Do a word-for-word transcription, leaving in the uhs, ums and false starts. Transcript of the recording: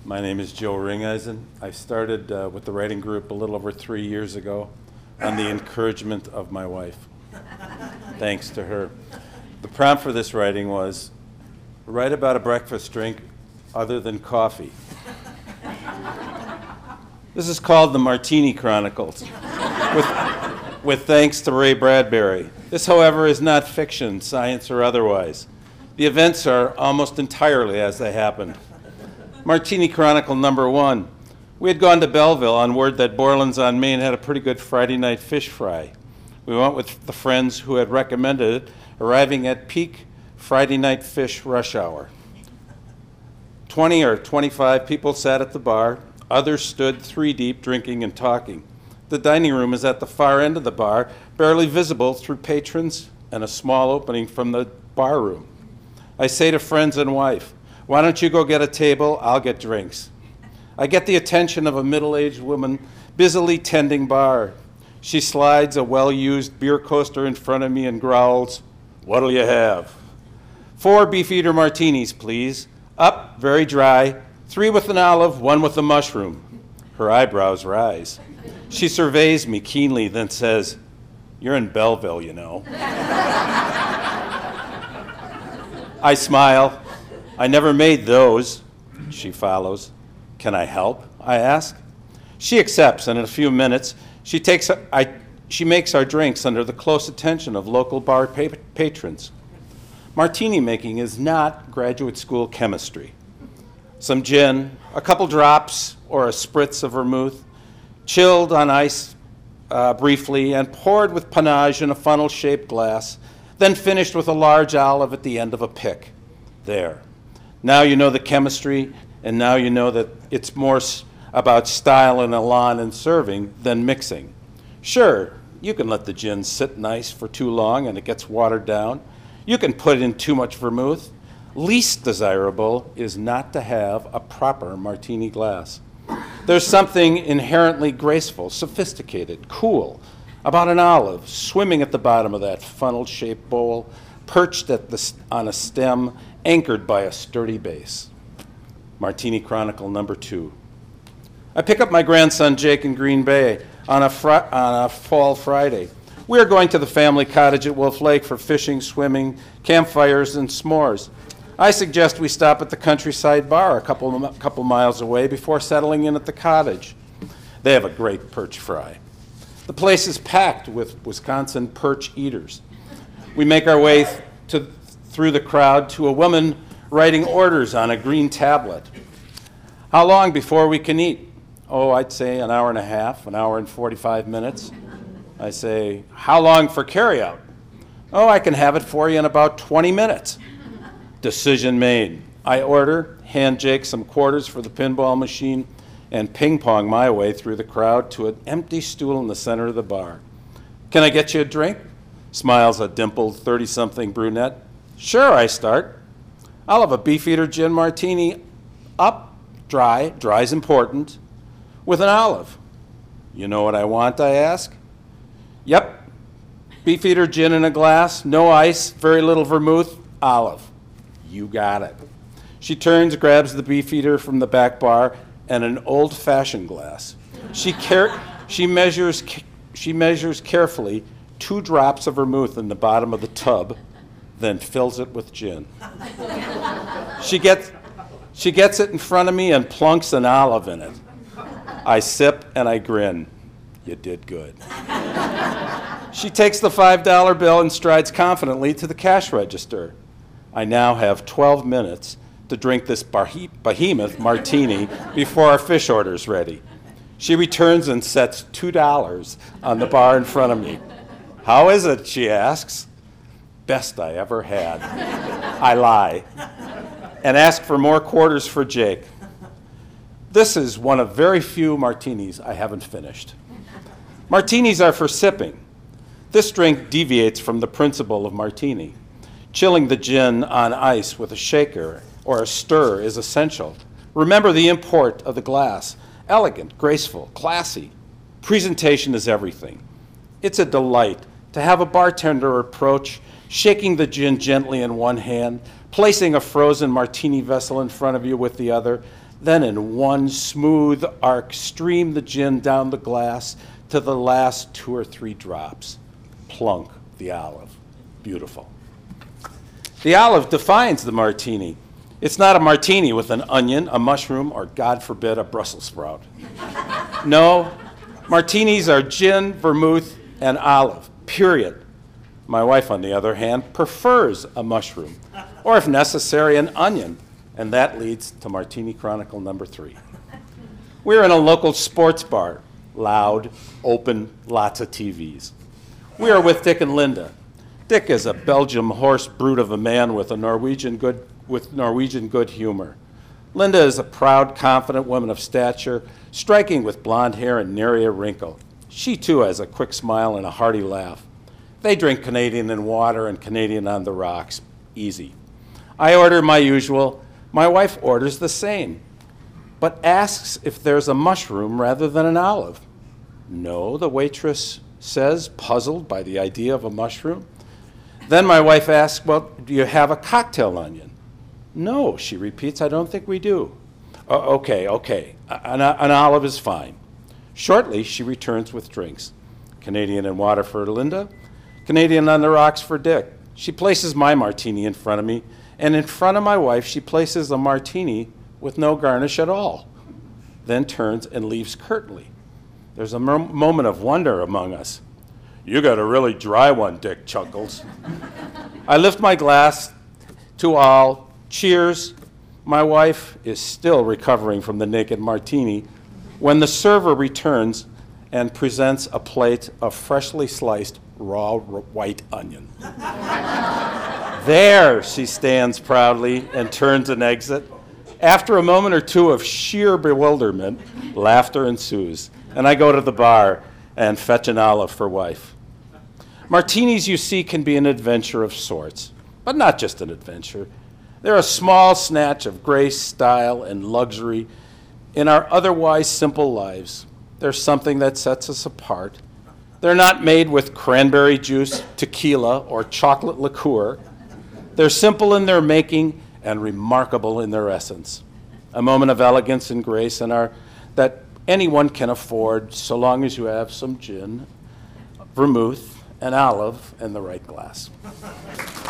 My name is Joe Ringeisen. I started uh, with the writing group a little over three years ago on the encouragement of my wife. Thanks to her. The prompt for this writing was, write about a breakfast drink other than coffee. This is called the Martini Chronicles, with, with thanks to Ray Bradbury. This, however, is not fiction, science or otherwise. The events are almost entirely as they happened. Martini Chronicle number one. We had gone to Belleville on word that Borland's on Main had a pretty good Friday night fish fry. We went with the friends who had recommended it, arriving at peak Friday night fish rush hour. twenty or twenty-five people sat at the bar. Others stood three deep, drinking and talking. The dining room is at the far end of the bar, barely visible through patrons and a small opening from the bar room. I say to friends and wife, why don't you go get a table, I'll get drinks. I get the attention of a middle-aged woman busily tending bar. She slides a well-used beer coaster in front of me and growls, what'll you have? Four Beefeater martinis, please. Up, very dry. Three with an olive, one with a mushroom. Her eyebrows rise. She surveys me keenly, then says, you're in Belleville, you know. I smile. I never made those. She follows. Can I help? I ask. She accepts, and in a few minutes, she takes. I, she makes our drinks under the close attention of local bar pa- patrons. Martini making is not graduate school chemistry. Some gin, a couple drops, or a spritz of vermouth, chilled on ice uh, briefly, and poured with panache in a funnel-shaped glass, then finished with a large olive at the end of a pick. There. Now you know the chemistry, and now you know that it's more s- about style and elan in serving than mixing. Sure, you can let the gin sit nice for too long and it gets watered down. You can put in too much vermouth. Least desirable is not to have a proper martini glass. There's something inherently graceful, sophisticated, cool about an olive swimming at the bottom of that funnel-shaped bowl, perched at the, on a stem, anchored by a sturdy base. Martini Chronicle number two. I pick up my grandson Jake in Green Bay on a, fr- on a fall Friday. We are going to the family cottage at Wolf Lake for fishing, swimming, campfires, and s'mores. I suggest we stop at the Countryside Bar a couple, couple miles away before settling in at the cottage. They have a great perch fry. The place is packed with Wisconsin perch eaters. We make our way th- to, through the crowd to a woman writing orders on a green tablet. How long before we can eat? Oh, I'd say an hour and a half, an hour and forty-five minutes. I say, how long for carryout? Oh, I can have it for you in about twenty minutes. Decision made. I order, hand Jake some quarters for the pinball machine, and ping-pong my way through the crowd to an empty stool in the center of the bar. Can I get you a drink? Smiles a dimpled thirty-something brunette. Sure, I start. I'll have a Beefeater gin martini, up, dry, dry's important, with an olive. You know what I want, I ask? Yep. Beefeater gin in a glass, no ice, very little vermouth, olive. You got it. She turns, grabs the Beefeater from the back bar and an old-fashioned glass. She care- she measures she measures carefully two drops of vermouth in the bottom of the tub, then fills it with gin. She gets she gets it in front of me and plunks an olive in it. I sip and I grin. You did good. She takes the five dollar bill and strides confidently to the cash register. I now have twelve minutes to drink this behemoth martini before our fish order's ready. She returns and sets two dollars on the bar in front of me. How is it, she asks. Best I ever had. I lie and ask for more quarters for Jake. This is one of very few martinis I haven't finished. Martinis are for sipping. This drink deviates from the principle of martini. Chilling the gin on ice with a shaker or a stir is essential. Remember the import of the glass. Elegant, graceful, classy. Presentation is everything. It's a delight to have a bartender approach, shaking the gin gently in one hand, placing a frozen martini vessel in front of you with the other, Then in one smooth arc, stream the gin down the glass to the last two or three drops. Plunk the olive. Beautiful. The olive defines the martini. It's not a martini with an onion, a mushroom, or God forbid, a Brussels sprout. No, martinis are gin, vermouth, and olive, period. My wife, on the other hand, prefers a mushroom, or if necessary, an onion, and that leads to Martini Chronicle number three. We're in a local sports bar, loud, open, lots of T Vs. We are with Dick and Linda. Dick is a Belgium horse brute of a man with a Norwegian good with Norwegian good humor. Linda is a proud, confident woman of stature, striking with blonde hair and nary a wrinkle. She too has a quick smile and a hearty laugh. They drink Canadian in water and Canadian on the rocks. Easy. I order my usual. My wife orders the same, but asks if there's a mushroom rather than an olive. No, the waitress says, puzzled by the idea of a mushroom. Then my wife asks, well, do you have a cocktail onion? No, she repeats, I don't think we do. O- okay, okay, an, an olive is fine. Shortly, she returns with drinks. Canadian in water for Linda, Canadian on the rocks for Dick. She places my martini in front of me, and in front of my wife, she places a martini with no garnish at all, then turns and leaves curtly. There's a m- moment of wonder among us. You got a really dry one, Dick chuckles. I lift my glass to all. Cheers. My wife is still recovering from the naked martini when the server returns and presents a plate of freshly sliced raw r- white onion. There, she stands proudly and turns an exit. After a moment or two of sheer bewilderment, laughter ensues, and I go to the bar and fetch an olive for wife. Martinis, you see, can be an adventure of sorts, but not just an adventure. They're a small snatch of grace, style, and luxury in our otherwise simple lives. They're something that sets us apart. They're not made with cranberry juice, tequila, or chocolate liqueur. They're simple in their making and remarkable in their essence. A moment of elegance and grace in our, that anyone can afford so long as you have some gin, vermouth, an olive, and the right glass.